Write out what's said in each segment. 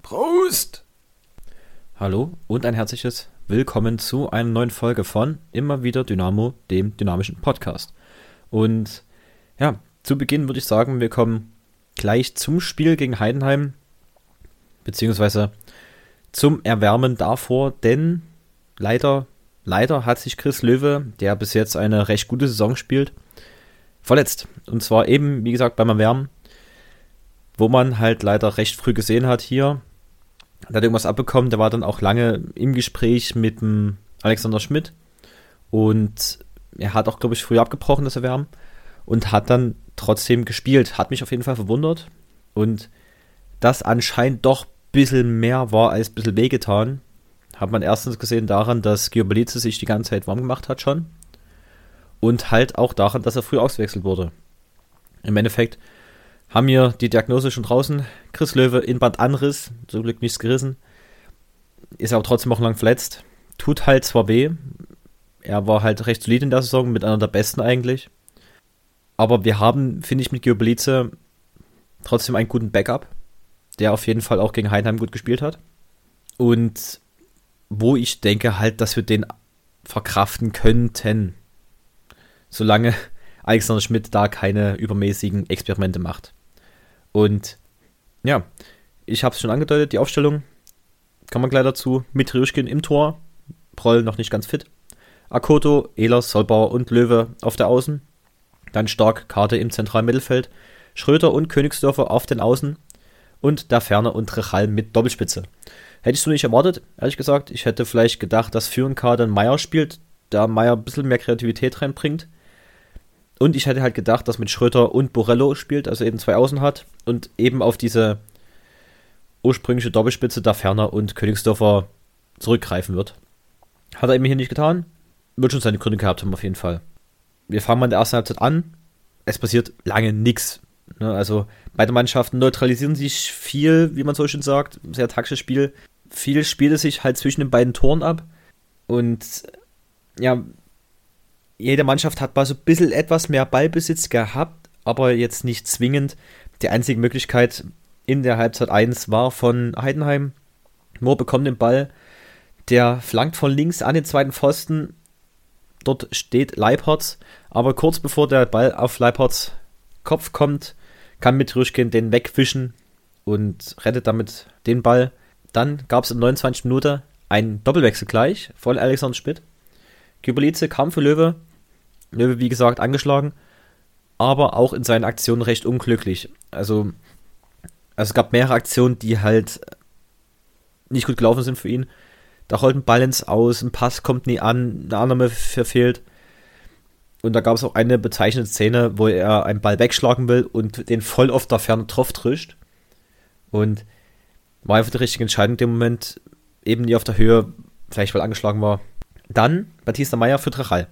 Prost! Hallo und ein herzliches Willkommen zu einer neuen Folge von Immer wieder Dynamo, dem dynamischen Podcast. Und ja, zu Beginn würde ich sagen, wir kommen gleich zum Spiel gegen Heidenheim, beziehungsweise zum Erwärmen davor, denn leider hat sich Chris Löwe, der bis jetzt eine recht gute Saison spielt, verletzt. Und zwar eben, wie gesagt, beim Erwärmen, wo man halt leider recht früh gesehen hat hier. Der hat irgendwas abbekommen, der war dann auch lange im Gespräch mit dem Alexander Schmidt und er hat auch, glaube ich, früh abgebrochen, das Erwärmen, und hat dann trotzdem gespielt. Hat mich auf jeden Fall verwundert und das anscheinend doch ein bisschen mehr war als ein bisschen wehgetan. Hat man erstens gesehen daran, dass Gyöbelice sich die ganze Zeit warm gemacht hat schon und halt auch daran, dass er früh ausgewechselt wurde. Im Endeffekt haben wir die Diagnose schon draußen. Chris Löwe, Innenbandanriss, zum Glück nichts gerissen. Ist aber trotzdem auch lang verletzt. Tut halt zwar weh. Er war halt recht solid in der Saison, mit einer der besten eigentlich. Aber wir haben, finde ich, mit Gyöbelice trotzdem einen guten Backup, der auf jeden Fall auch gegen Heidenheim gut gespielt hat. Und wo ich denke halt, dass wir den verkraften könnten, solange Alexander Schmidt da keine übermäßigen Experimente macht. Und ja, ich habe es schon angedeutet, die Aufstellung, kann man gleich dazu, mit Rüschkin im Tor, Proll noch nicht ganz fit, Akoto, Ehlers, Solbauer und Löwe auf der Außen, dann Stark, Karte im zentralen Mittelfeld, Schröter und Königsdörfer auf den Außen und der Ferner und Rechal mit Doppelspitze. Hätte ich so nicht erwartet, ehrlich gesagt. Ich hätte vielleicht gedacht, dass für einen Kader Meier spielt, da Meier ein bisschen mehr Kreativität reinbringt. Und ich hätte halt gedacht, dass mit Schröter und Borello spielt, also eben zwei Außen hat und eben auf diese ursprüngliche Doppelspitze da Ferner und Königsdörfer zurückgreifen wird. Hat er eben hier nicht getan. Wird schon seine Gründe gehabt haben auf jeden Fall. Wir fangen mal in der ersten Halbzeit an. Es passiert lange nichts. Also beide Mannschaften neutralisieren sich viel, wie man so schön sagt. Sehr taktisches Spiel. Viel spielt es sich halt zwischen den beiden Toren ab. Und ja, jede Mannschaft hat mal so ein bisschen etwas mehr Ballbesitz gehabt, aber jetzt nicht zwingend. Die einzige Möglichkeit in der Halbzeit 1 war von Heidenheim. Mohr bekommt den Ball, der flankt von links an den zweiten Pfosten. Dort steht Leipertz, aber kurz bevor der Ball auf Leipertz Kopf kommt, kann Mitrüschkin den wegwischen und rettet damit den Ball. Dann gab es in 29 Minuten einen Doppelwechsel gleich von Alexander Schmidt. Gyöbelice kam für Löwe. Löwe, wie gesagt, angeschlagen, aber auch in seinen Aktionen recht unglücklich. Also es gab mehrere Aktionen, die halt nicht gut gelaufen sind für ihn. Da rollt ein Ball ins Aus, ein Pass kommt nie an, eine Annahme verfehlt. Und da gab es auch eine bezeichnete Szene, wo er einen Ball wegschlagen will und den voll auf der Ferne drauf trischt. Und war einfach die richtige Entscheidung in dem Moment, eben nie auf der Höhe, vielleicht weil angeschlagen war. Dann Batista Meier für Rechal.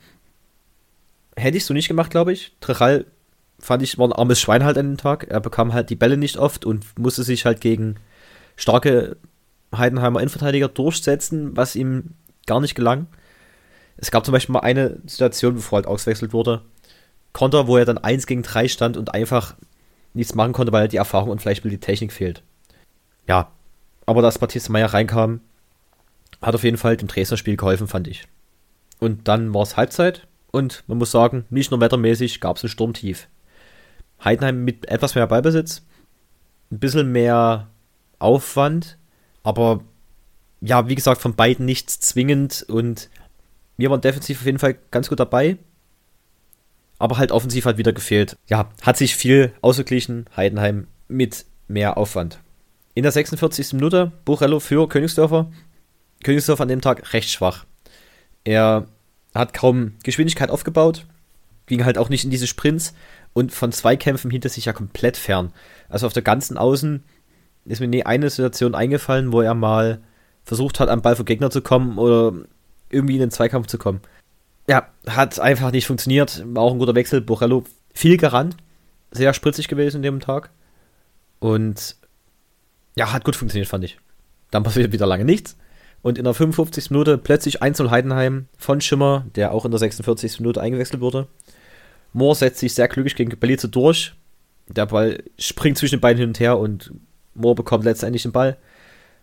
Hätte ich so nicht gemacht, glaube ich. Rechal, fand ich, war ein armes Schwein halt an dem Tag. Er bekam halt die Bälle nicht oft und musste sich halt gegen starke Heidenheimer Innenverteidiger durchsetzen, was ihm gar nicht gelang. Es gab zum Beispiel mal eine Situation, bevor halt ausgewechselt wurde. Konter, wo er dann 1 gegen 3 stand und einfach nichts machen konnte, weil halt die Erfahrung und vielleicht die Technik fehlt. Ja, aber dass Batista Meier reinkam, hat auf jeden Fall dem Dresdner Spiel geholfen, fand ich. Und dann war es Halbzeit und man muss sagen, nicht nur wettermäßig gab es ein Sturmtief. Heidenheim mit etwas mehr Ballbesitz, ein bisschen mehr Aufwand, aber ja, wie gesagt, von beiden nichts zwingend und wir waren defensiv auf jeden Fall ganz gut dabei, aber halt offensiv hat wieder gefehlt. Ja, hat sich viel ausgeglichen, Heidenheim mit mehr Aufwand. In der 46. Minute Borello für Königsdörfer. Königsdörfer an dem Tag recht schwach. Er hat kaum Geschwindigkeit aufgebaut, ging halt auch nicht in diese Sprints und von Zweikämpfen hielt er sich ja komplett fern. Also auf der ganzen Außen ist mir nie eine Situation eingefallen, wo er mal versucht hat, am Ball vom Gegner zu kommen oder irgendwie in den Zweikampf zu kommen. Ja, hat einfach nicht funktioniert. War auch ein guter Wechsel. Borello viel gerannt, sehr spritzig gewesen in dem Tag und ja, hat gut funktioniert, fand ich. Dann passiert wieder lange nichts. Und in der 55. Minute plötzlich 1-0 Heidenheim von Schimmer, der auch in der 46. Minute eingewechselt wurde. Mohr setzt sich sehr glücklich gegen Gyöbelice durch. Der Ball springt zwischen den beiden hin und her und Mohr bekommt letztendlich den Ball.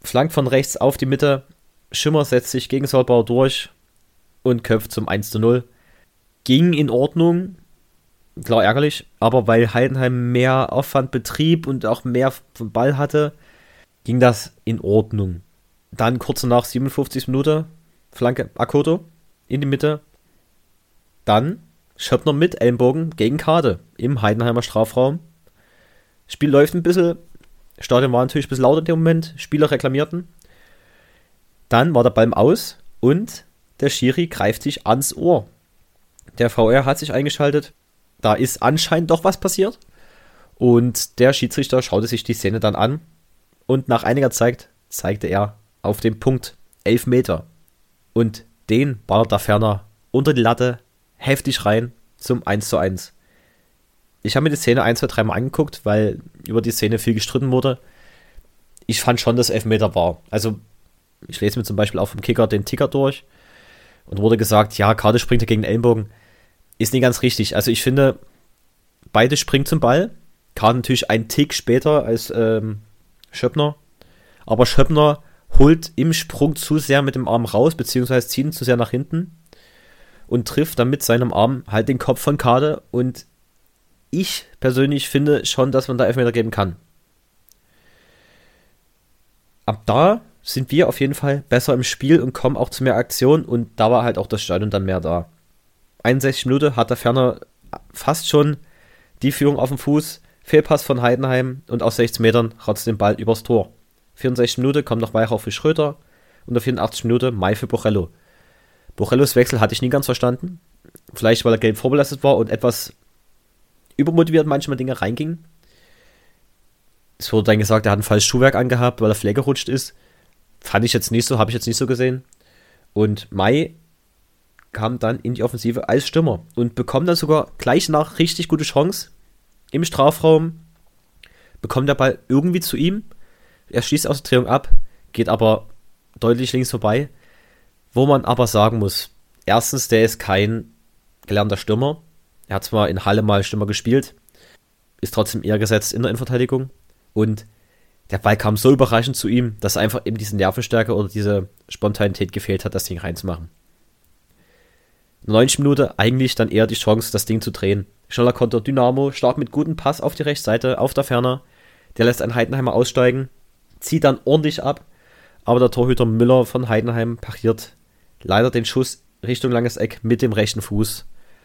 flankt von rechts auf die Mitte, Schimmer setzt sich gegen Solbauer durch und köpft zum 1:0. Ging in Ordnung, klar ärgerlich, aber weil Heidenheim mehr Aufwand betrieb und auch mehr vom Ball hatte, ging das in Ordnung. Dann kurz danach 57. Minute, Flanke Akoto in die Mitte. Dann Schöppner mit Ellenbogen gegen Kade im Heidenheimer Strafraum. Spiel läuft ein bisschen, Stadion war natürlich ein bisschen lauter in dem Moment, Spieler reklamierten. Dann war der Ball im Aus und der Schiri greift sich ans Ohr. Der VR hat sich eingeschaltet, da ist anscheinend doch was passiert. Und der Schiedsrichter schaute sich die Szene dann an und nach einiger Zeit zeigte er auf den Punkt 11 Meter. Und den ballert der Ferner unter die Latte heftig rein zum 1:1. Ich habe mir die Szene 1, 2, 3 Mal angeguckt, weil über die Szene viel gestritten wurde. Ich fand schon, dass Elfmeter war. Also, ich lese mir zum Beispiel auch vom Kicker den Ticker durch und wurde gesagt, ja, Kade springt ja gegen den Ellenbogen. Ist nicht ganz richtig. Also, ich finde, beide springen zum Ball. Kade natürlich einen Tick später als Schöppner. Aber Schöppner holt im Sprung zu sehr mit dem Arm raus, beziehungsweise zieht ihn zu sehr nach hinten und trifft dann mit seinem Arm halt den Kopf von Kade. Und ich persönlich finde schon, dass man da Elfmeter geben kann. Ab da sind wir auf jeden Fall besser im Spiel und kommen auch zu mehr Aktionen und da war halt auch das Stadion dann mehr da. 61 Minuten hat der Ferner fast schon die Führung auf dem Fuß, Fehlpass von Heidenheim und aus 16 Metern rotzt den Ball übers Tor. 64 Minuten kommt noch Weihrauch für Schröter und auf 84 Minuten Mai für Borrello. Borrellos Wechsel hatte ich nie ganz verstanden. Vielleicht, weil er gelb vorbelastet war und etwas übermotiviert manchmal Dinge reinging. Es wurde dann gesagt, er hat ein falsches Schuhwerk angehabt, weil er Fleck gerutscht ist. Fand ich jetzt nicht so, habe ich jetzt nicht so gesehen. Und Mai kam dann in die Offensive als Stürmer und bekommt dann sogar gleich nach richtig gute Chance im Strafraum. Bekommt der Ball irgendwie zu ihm. Er schießt aus der Drehung ab, geht aber deutlich links vorbei. Wo man aber sagen muss, erstens, der ist kein gelernter Stürmer. Er hat zwar in Halle mal Stürmer gespielt, ist trotzdem eher gesetzt in der Innenverteidigung. Und der Ball kam so überraschend zu ihm, dass einfach eben diese Nervenstärke oder diese Spontanität gefehlt hat, das Ding reinzumachen. In der 90. Minute eigentlich dann eher die Chance, das Ding zu drehen. Schneller Konter Dynamo, stark mit gutem Pass auf die Rechtsseite, auf der Ferner. Der lässt einen Heidenheimer aussteigen, zieht dann ordentlich ab, aber der Torhüter Müller von Heidenheim pariert leider den Schuss Richtung langes Eck mit dem rechten Fuß.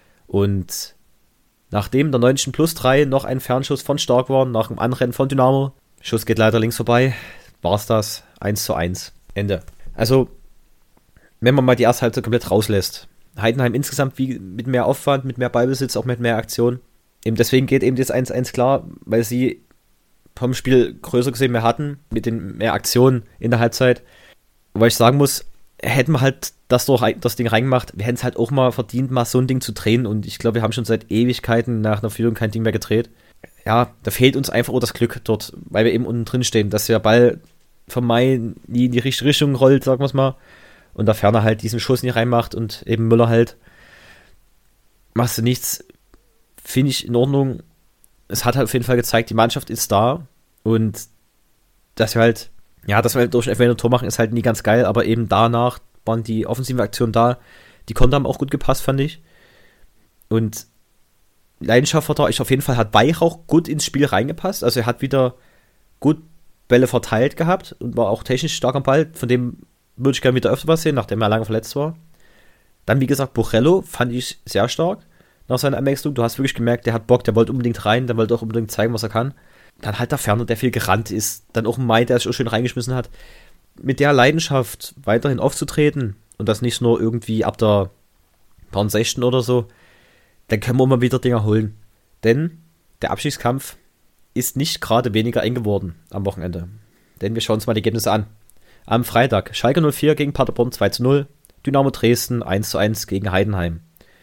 Und nachdem der 90. plus 3 noch ein Fernschuss von Stark war, nach dem Anrennen von Dynamo, Schuss geht leider links vorbei, war's das 1:1. Ende. Also, wenn man mal die erste Halbzeit komplett rauslässt, Heidenheim insgesamt wie mit mehr Aufwand, mit mehr Ballbesitz, auch mit mehr Aktion. Eben deswegen geht eben das 1:1 klar, weil sie vom Spiel größer gesehen mehr hatten, mit den mehr Aktionen in der Halbzeit. Weil ich sagen muss, hätten wir halt das Ding reingemacht, wir hätten es halt auch mal verdient, mal so ein Ding zu drehen. Und ich glaube, wir haben schon seit Ewigkeiten nach einer Führung kein Ding mehr gedreht. Ja, da fehlt uns einfach auch das Glück dort, weil wir eben unten drin stehen, dass der Ball vom Mai nie in die richtige Richtung rollt, sagen wir es mal. Und der Ferner halt diesen Schuss nicht reinmacht und eben Müller halt. Machst du nichts, finde ich in Ordnung. Es hat halt auf jeden Fall gezeigt, die Mannschaft ist da und dass wir halt durch ein Tor machen, ist halt nie ganz geil, aber eben danach waren die offensiven Aktionen da. Die Konter haben auch gut gepasst, fand ich. Und Leidenschaft war da. Auf jeden Fall hat Weihrauch gut ins Spiel reingepasst. Also er hat wieder gut Bälle verteilt gehabt und war auch technisch stark am Ball. Von dem würde ich gerne wieder öfter was sehen, nachdem er lange verletzt war. Dann, wie gesagt, Borrello fand ich sehr stark nach seiner Einwechslung. Du hast wirklich gemerkt, der hat Bock, der wollte unbedingt rein, der wollte auch unbedingt zeigen, was er kann. Dann halt der Ferner, der viel gerannt ist. Dann auch ein Mai, der sich auch schön reingeschmissen hat. Mit der Leidenschaft weiterhin aufzutreten und das nicht nur irgendwie ab der 16. oder so, dann können wir mal wieder Dinger holen. Denn der Abstiegskampf ist nicht gerade weniger eng geworden am Wochenende. Denn wir schauen uns mal die Ergebnisse an. Am Freitag Schalke 04 gegen Paderborn 2:0, Dynamo Dresden 1:1 gegen Heidenheim.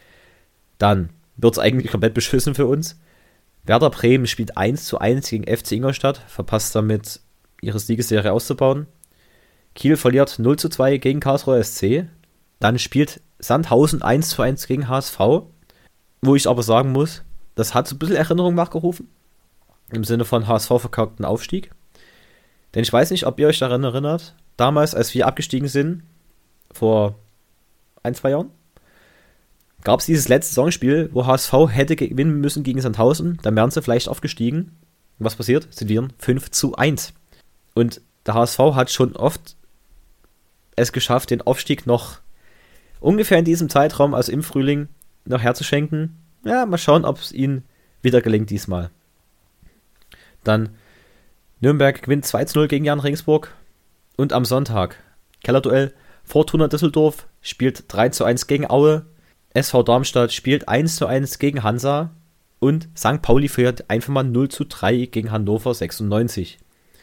Dann wird es eigentlich komplett beschissen für uns. Werder Bremen spielt 1:1 gegen FC Ingolstadt, verpasst damit ihre Siegesserie auszubauen. Kiel verliert 0:2 gegen Karlsruher SC. Dann spielt Sandhausen 1:1 gegen HSV, wo ich aber sagen muss, das hat so ein bisschen Erinnerung wachgerufen. Im Sinne von HSV verkackten Aufstieg. Denn ich weiß nicht, ob ihr euch daran erinnert, damals, als wir abgestiegen sind, vor 1, 2 Jahren, gab es dieses letzte Saisonspiel, wo HSV hätte gewinnen müssen gegen Sandhausen, dann wären sie vielleicht aufgestiegen. Und was passiert? Sie verlieren 5-1. Und der HSV hat schon oft es geschafft, den Aufstieg noch ungefähr in diesem Zeitraum, also im Frühling, noch herzuschenken. Ja, mal schauen, ob es ihnen wieder gelingt diesmal. Dann Nürnberg gewinnt 2-0 gegen Jan Regensburg. Und am Sonntag Kellerduell. Fortuna Düsseldorf spielt 3-1 gegen Aue. SV Darmstadt spielt 1-1 gegen Hansa. Und St. Pauli führt einfach mal 0-3 gegen Hannover 96.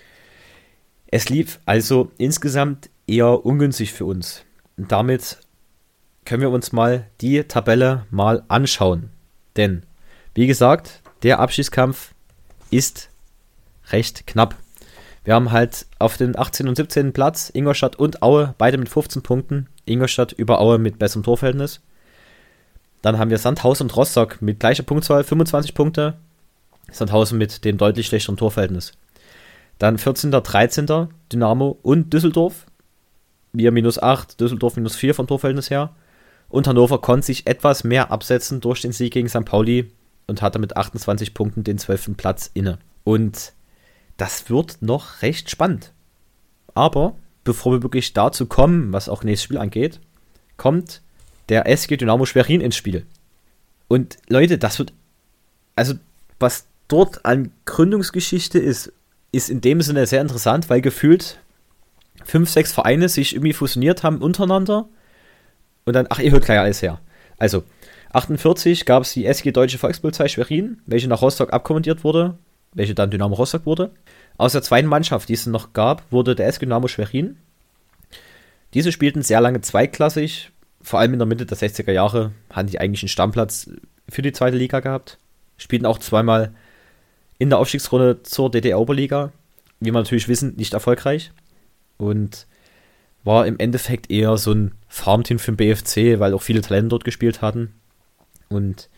Es lief also insgesamt eher ungünstig für uns. Und damit können wir uns mal die Tabelle mal anschauen. Denn, wie gesagt, der Abstiegskampf ist recht knapp. Wir haben halt auf den 18. und 17. Platz Ingolstadt und Aue, beide mit 15 Punkten. Ingolstadt über Aue mit besserem Torverhältnis. Dann haben wir Sandhausen und Rostock mit gleicher Punktzahl, 25 Punkte. Sandhausen mit dem deutlich schlechteren Torverhältnis. Dann 14., 13. Dynamo und Düsseldorf. Wir -8, Düsseldorf -4 vom Torverhältnis her. Und Hannover konnte sich etwas mehr absetzen durch den Sieg gegen St. Pauli und hatte mit 28 Punkten den 12. Platz inne. Und das wird noch recht spannend. Aber bevor wir wirklich dazu kommen, was auch nächstes Spiel angeht, kommt der SG Dynamo Schwerin ins Spiel. Und Leute, das wird, also was dort an Gründungsgeschichte ist in dem Sinne sehr interessant, weil gefühlt 5, 6 Vereine sich irgendwie fusioniert haben untereinander und dann, ihr hört gleich alles her. Also, 48 gab es die SG Deutsche Volkspolizei Schwerin, welche nach Rostock abkommandiert wurde, welche dann Dynamo Rostock wurde. Aus der zweiten Mannschaft, die es noch gab, wurde der SG Dynamo Schwerin. Diese spielten sehr lange zweitklassig, vor allem in der Mitte der 60er Jahre hatten die eigentlich einen Stammplatz für die zweite Liga gehabt. Spielten auch zweimal in der Aufstiegsrunde zur DDR-Oberliga. Wie wir natürlich wissen, nicht erfolgreich. Und war im Endeffekt eher so ein Farmteam für den BFC, weil auch viele Talente dort gespielt hatten. Und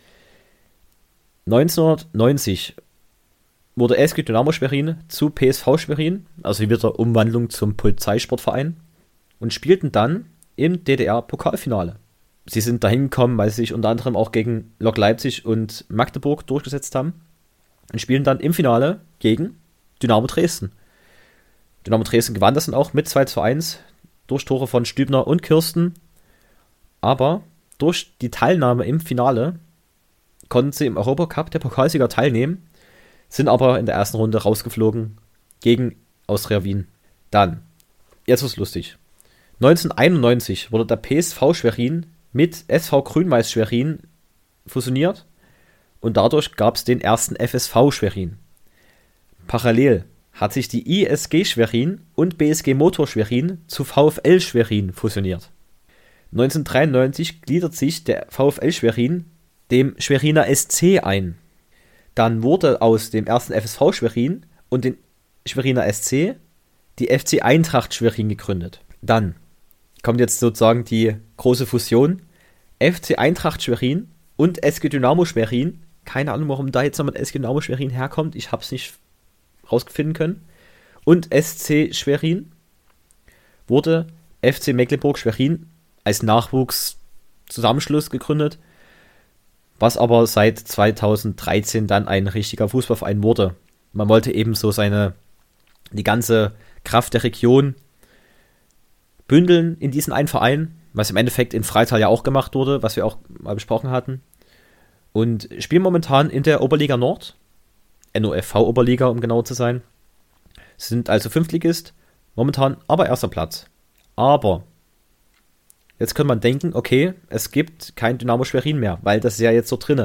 1990 wurde SG Dynamo Schwerin zu PSV Schwerin, also wieder Umwandlung zum Polizeisportverein, und spielten dann im DDR-Pokalfinale. Sie sind dahin gekommen, weil sie sich unter anderem auch gegen Lok Leipzig und Magdeburg durchgesetzt haben und spielen dann im Finale gegen Dynamo Dresden. Dynamo Dresden gewann das dann auch mit 2-1 durch Tore von Stübner und Kirsten, aber durch die Teilnahme im Finale konnten sie im Europacup der Pokalsieger teilnehmen, sind aber in der ersten Runde rausgeflogen gegen Austria Wien. Dann, jetzt wird's lustig. 1991 wurde der PSV Schwerin mit SV Grün-Weiß Schwerin fusioniert und dadurch gab es den ersten FSV Schwerin. Parallel hat sich die ISG Schwerin und BSG Motor Schwerin zu VfL Schwerin fusioniert. 1993 gliedert sich der VfL Schwerin dem Schweriner SC ein. Dann wurde aus dem ersten FSV Schwerin und dem Schweriner SC die FC Eintracht Schwerin gegründet. Dann kommt jetzt sozusagen die große Fusion. FC Eintracht Schwerin und SG Dynamo Schwerin. Keine Ahnung, warum da jetzt nochmal SG Dynamo Schwerin herkommt. Ich habe es nicht rausfinden können. Und SC Schwerin wurde FC Mecklenburg Schwerin als Nachwuchszusammenschluss gegründet, was aber seit 2013 dann ein richtiger Fußballverein wurde. Man wollte eben so die ganze Kraft der Region bündeln in diesen einen Verein, was im Endeffekt in Freital ja auch gemacht wurde, was wir auch mal besprochen hatten. Und spielen momentan in der Oberliga Nord, NOFV Oberliga, um genau zu sein. Sind also Fünftligist, momentan aber erster Platz. Aber jetzt könnte man denken, okay, es gibt kein Dynamo Schwerin mehr, weil das ist ja jetzt so drinne.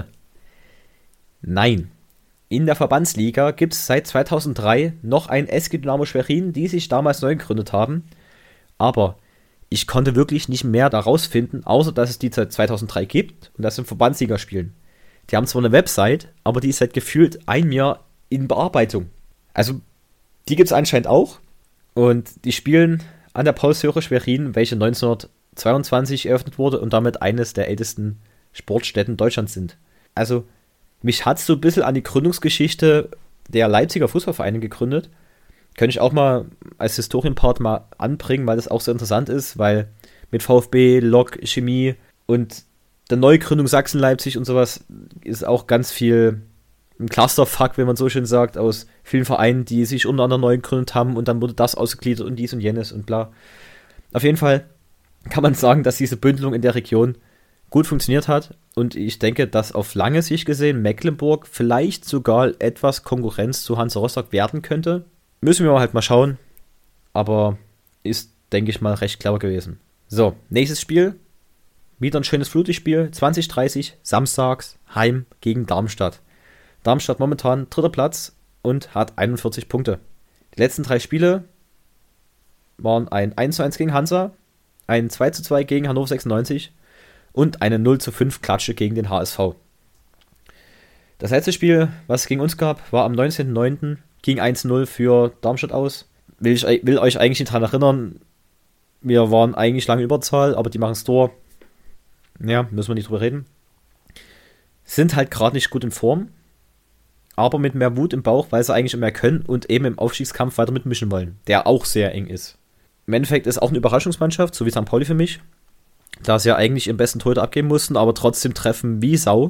Nein. In der Verbandsliga gibt es seit 2003 noch ein SG Dynamo Schwerin, die sich damals neu gegründet haben. Aber ich konnte wirklich nicht mehr daraus finden, außer dass es die seit 2003 gibt und dass sie im Verbandsliga spielen. Die haben zwar eine Website, aber die ist seit gefühlt einem Jahr in Bearbeitung. Also, die gibt es anscheinend auch. Und die spielen an der Paulshöhe Schwerin, welche 1922 eröffnet wurde und damit eines der ältesten Sportstätten Deutschlands sind. Also, mich hat es so ein bisschen an die Gründungsgeschichte der Leipziger Fußballvereine gegründet. Könnte ich auch mal als Historienpart mal anbringen, weil das auch so interessant ist, weil mit VfB, Lok, Chemie und der Neugründung Sachsen-Leipzig und sowas ist auch ganz viel ein Clusterfuck, wenn man so schön sagt, aus vielen Vereinen, die sich untereinander neu gegründet haben und dann wurde das ausgegliedert und dies und jenes und bla. Auf jeden Fall kann man sagen, dass diese Bündelung in der Region gut funktioniert hat und ich denke, dass auf lange Sicht gesehen Mecklenburg vielleicht sogar etwas Konkurrenz zu Hansa Rostock werden könnte. Müssen wir halt mal schauen, aber ist, denke ich mal, recht clever gewesen. So, nächstes Spiel. Wieder ein schönes Flutlichtspiel. 20:30 samstags, heim gegen Darmstadt. Darmstadt momentan 3. Platz und hat 41 Punkte. Die letzten 3 Spiele waren ein 1:1 gegen Hansa, ein 2:2 gegen Hannover 96 und eine 0:5 Klatsche gegen den HSV. Das letzte Spiel, was es gegen uns gab, war am 19.09. ging 1:0 für Darmstadt aus. Will euch eigentlich nicht daran erinnern, wir waren eigentlich lange Überzahl, aber die machen das Tor. Ja, müssen wir nicht drüber reden. Sind halt gerade nicht gut in Form, aber mit mehr Wut im Bauch, weil sie eigentlich mehr können und eben im Aufstiegskampf weiter mitmischen wollen, der auch sehr eng ist. Im Endeffekt ist auch eine Überraschungsmannschaft, so wie St. Pauli für mich, da sie ja eigentlich im besten Torhüter abgeben mussten, aber trotzdem treffen wie Sau.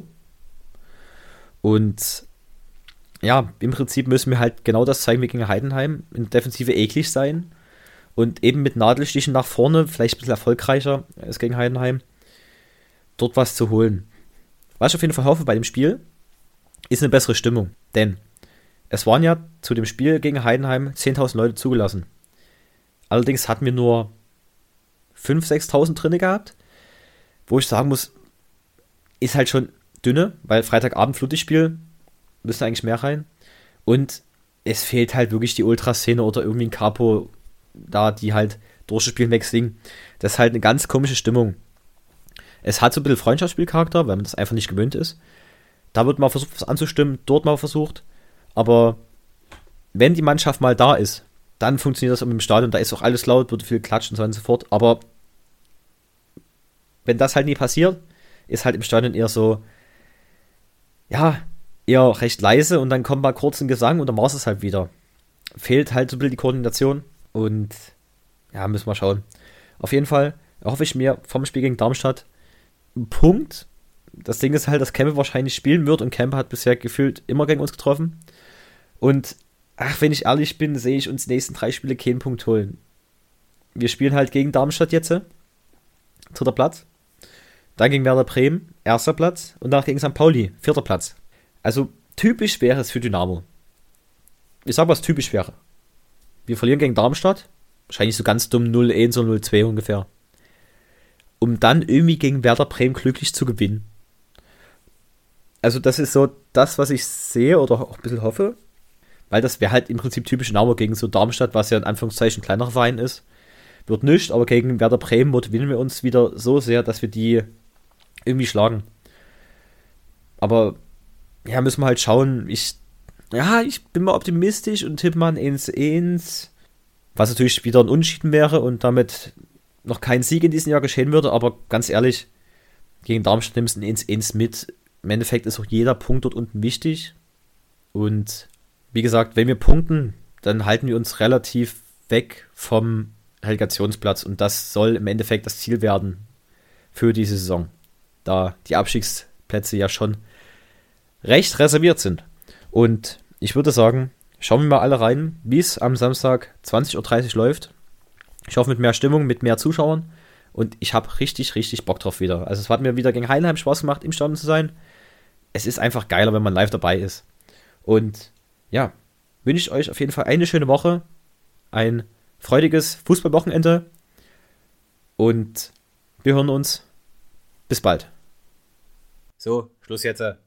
Und ja, im Prinzip müssen wir halt genau das zeigen wie gegen Heidenheim, in der Defensive eklig sein und eben mit Nadelstichen nach vorne, vielleicht ein bisschen erfolgreicher als gegen Heidenheim, dort was zu holen. Was ich auf jeden Fall hoffe bei dem Spiel, ist eine bessere Stimmung. Denn es waren ja zu dem Spiel gegen Heidenheim 10.000 Leute zugelassen. Allerdings hatten wir nur 5.000, 6.000 drinne gehabt, wo ich sagen muss, ist halt schon dünne, weil Freitagabend Flutlichtspiel, müssen eigentlich mehr rein. Und es fehlt halt wirklich die Ultraszene oder irgendwie ein Capo da, die halt durch das Spiel wegsingen. Das ist halt eine ganz komische Stimmung. Es hat so ein bisschen Freundschaftsspielcharakter, weil man das einfach nicht gewöhnt ist. Da wird mal versucht, was anzustimmen, dort mal versucht. Aber wenn die Mannschaft mal da ist, dann funktioniert das im Stadion. Da ist auch alles laut, wird viel klatschen und so weiter und so fort. Aber wenn das halt nie passiert, ist halt im Stadion eher so, ja, eher recht leise und dann kommt mal kurz ein Gesang und dann war es halt wieder. Fehlt halt so ein bisschen die Koordination und ja, müssen wir schauen. Auf jeden Fall hoffe ich mir vom Spiel gegen Darmstadt einen Punkt. Das Ding ist halt, dass Kempe wahrscheinlich spielen wird und Kempe hat bisher gefühlt immer gegen uns getroffen. Und wenn ich ehrlich bin, sehe ich uns die nächsten 3 Spiele keinen Punkt holen. Wir spielen halt gegen Darmstadt jetzt, 3. Platz. Dann gegen Werder Bremen, 1. Platz. Und dann gegen St. Pauli, 4. Platz. Also typisch wäre es für Dynamo. Ich sag, was typisch wäre. Wir verlieren gegen Darmstadt. Wahrscheinlich so ganz dumm 0-1 oder 0-2 ungefähr. Um dann irgendwie gegen Werder Bremen glücklich zu gewinnen. Also das ist so das, was ich sehe oder auch ein bisschen hoffe. Weil das wäre halt im Prinzip typisch Dynamo gegen so Darmstadt, was ja in Anführungszeichen ein kleinerer Verein ist. Wird nicht, aber gegen Werder Bremen motivieren wir uns wieder so sehr, dass wir die irgendwie schlagen. Aber ja, müssen wir halt schauen. Ich bin mal optimistisch und tippe mal ein 1:1. Was natürlich wieder ein Unentschieden wäre und damit noch kein Sieg in diesem Jahr geschehen würde. Aber ganz ehrlich, gegen Darmstadt nimmst du ein 1:1 mit. Im Endeffekt ist auch jeder Punkt dort unten wichtig. Und wie gesagt, wenn wir punkten, dann halten wir uns relativ weg vom Relegationsplatz. Und das soll im Endeffekt das Ziel werden für diese Saison. Da die Abstiegsplätze ja schon recht reserviert sind. Und ich würde sagen, schauen wir mal alle rein, wie es am Samstag 20:30 Uhr läuft. Ich hoffe mit mehr Stimmung, mit mehr Zuschauern. Und ich habe richtig, richtig Bock drauf wieder. Also es hat mir wieder gegen Heidenheim Spaß gemacht, im Stadion zu sein. Es ist einfach geiler, wenn man live dabei ist. Und ja, wünsche ich euch auf jeden Fall eine schöne Woche, ein freudiges Fußballwochenende und wir hören uns. Bis bald. So, Schluss jetzt.